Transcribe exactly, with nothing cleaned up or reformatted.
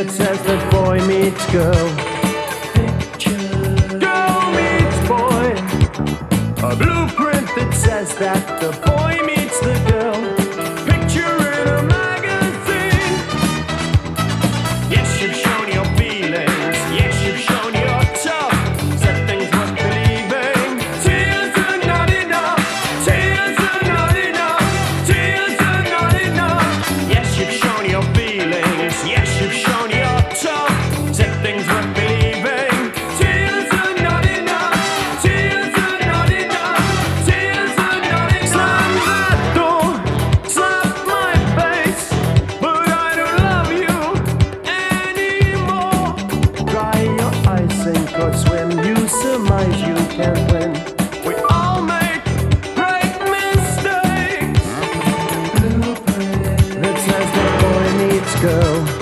that says that boy meets girl. Girl meets boy. A blueprint that says that the boy meets the girl. Picture in a magazine. Yes, you've shown your feelings. Yes, you've shown your tough. Said things worth believing. Tears are not enough. Tears are not enough. Tears are not enough. Yes, you've shown your feelings. Yes, you've shown your tough. Said things worth believing. Tears are not enough. Tears are not enough. Tears are not enough. Slam that door. Slap my face. But I don't love you anymore. Dry your eyes, sink or swim. You surmise you can't win. We all make great mistakes. Blueprint that says the boy needs girl.